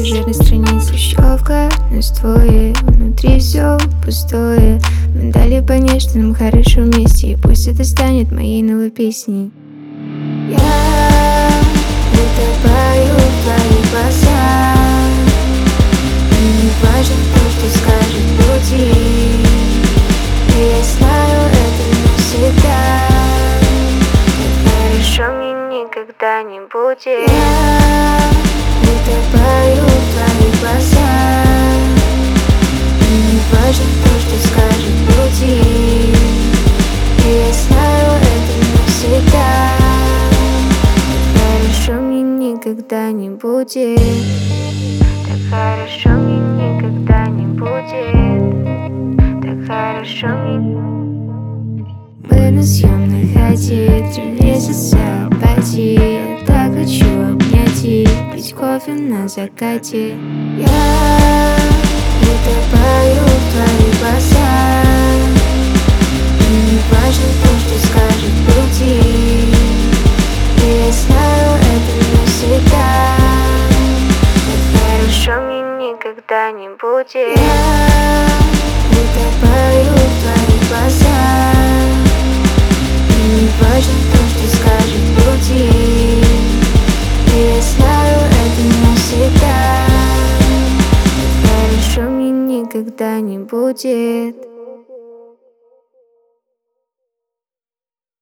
жирной страницы. Щелка на стволе, внутри все пустое. Мы дали понять, что нам хорошо вместе, и пусть это станет моей новой песней. Я утопаю в твоих глазах, и не важно то, что скажет пути. И я знаю это навсегда. Так хорошо мне никогда не будет. Я утопаю в твоих глазах, и не важно то, что скажет пути. И я знаю это навсегда. Хорошо мне никогда не будет. Так хорошо мне никогда не будет. Так хорошо мне. Мы на съемной хате, 3 месяца апатии. Я так хочу обнять и пить кофе на закате. Я утопаю в твоих глазах, и не важно то, что скажет пути. И я знаю это навсегда. Так хорошо мне никогда не будет. Я утопаю в твоих глазах, и не важно то, что скажет пути. И я знаю это навсегда. Так хорошо мне никогда не будет.